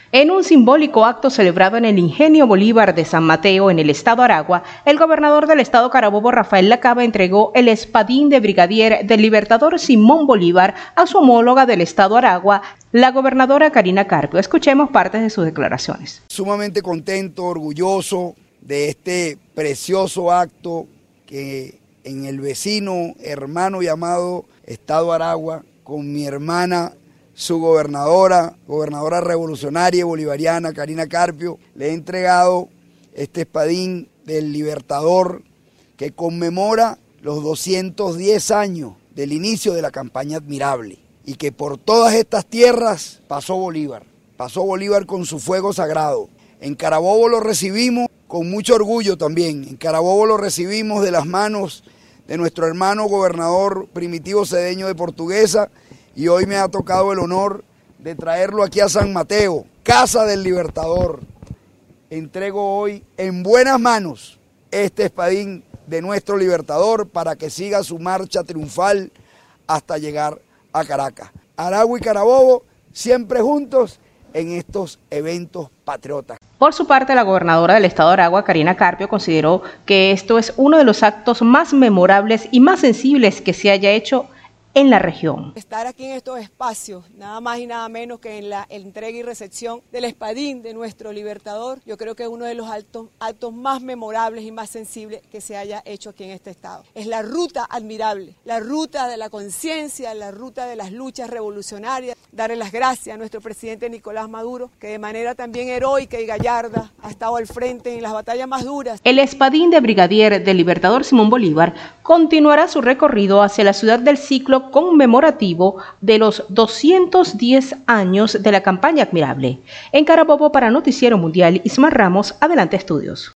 En un simbólico acto celebrado en el Ingenio Bolívar de San Mateo, en el estado Aragua, el gobernador del estado Carabobo, Rafael Lacaba, entregó el espadín de brigadier del libertador Simón Bolívar a su homóloga del estado Aragua, la gobernadora Karina Carpio. Escuchemos partes de sus declaraciones. Sumamente contento, orgulloso de este precioso acto que en el vecino, hermano y amado estado Aragua, con mi hermana, su gobernadora revolucionaria y bolivariana, Karina Carpio, le he entregado este espadín del Libertador que conmemora los 210 años del inicio de la campaña admirable y que por todas estas tierras pasó Bolívar con su fuego sagrado. En Carabobo lo recibimos con mucho orgullo también, en Carabobo lo recibimos de las manos de nuestro hermano gobernador Primitivo Cedeño de Portuguesa, y hoy me ha tocado el honor de traerlo aquí a San Mateo, Casa del Libertador. Entrego hoy en buenas manos este espadín de nuestro Libertador para que siga su marcha triunfal hasta llegar a Caracas. Aragua y Carabobo siempre juntos en estos eventos patriotas. Por su parte, la gobernadora del estado de Aragua, Karina Carpio, consideró que esto es uno de los actos más memorables y más sensibles que se haya hecho en la región. Estar aquí en estos espacios, nada más y nada menos que en la entrega y recepción del espadín de nuestro Libertador, yo creo que es uno de los actos más memorables y más sensibles que se haya hecho aquí en este estado. Es la ruta admirable, la ruta de la conciencia, la ruta de las luchas revolucionarias. Darle las gracias a nuestro presidente Nicolás Maduro, que de manera también heroica y gallarda ha estado al frente en las batallas más duras. El espadín de brigadier del Libertador Simón Bolívar continuará su recorrido hacia la ciudad del Ciclo conmemorativo de los 210 años de la campaña admirable. En Carabobo, para Noticiero Mundial, Ismar Ramos, Adelante Estudios.